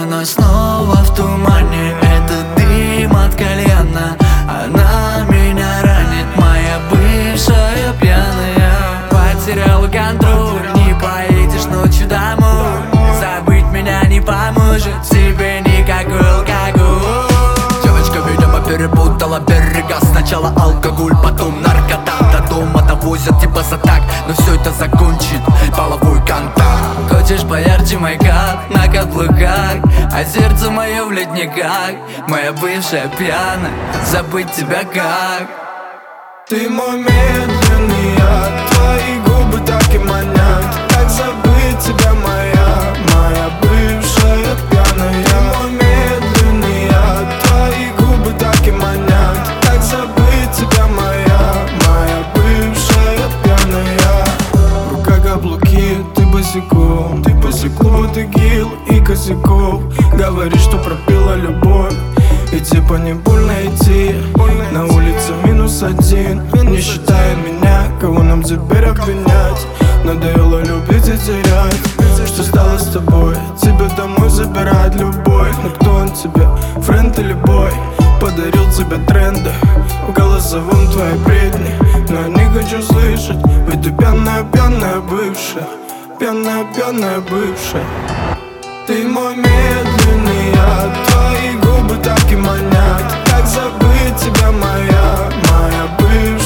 вновь снова в тумане. Это дым от кальяна, она меня ранит, моя бывшая пьяная. Потеряла контроль, не поедешь ночью домой. Забыть меня не поможет тебе никакой алкоголь. Девочка, видимо, перепутала берега. Сначала алкоголь, потом наркота. До дома довозят типа за так, но все это закончит половой контакт. Хочешь поярче майкап на каблуках, а сердце мое в ледниках. Моя бывшая пьяная, забыть тебя как? Ты мой медленный яд, твои губы так и манят. Как забыть тебя, моя бывшая пьяная. Ты мой медленный яд, твои губы так и манят. Как забыть тебя, моя бывшая пьяная. Рука каблуки, ты босиком, клуба текил и косяков. Говоришь, что пропила любовь, и типа не больно идти. На улице -1, не считая меня, кого нам теперь обвинять. Надоело любить и терять. Что стало с тобой? Тебя домой забирает любовь. Но кто он тебе, френд или бой? Подарил тебе тренды в голосовом твоей бредни. Но я не хочу слышать, ведь ты пьяная бывшая. Пьяная бывшая. Ты мой медленный яд, твои губы так и манят. Как забыть тебя, моя бывшая.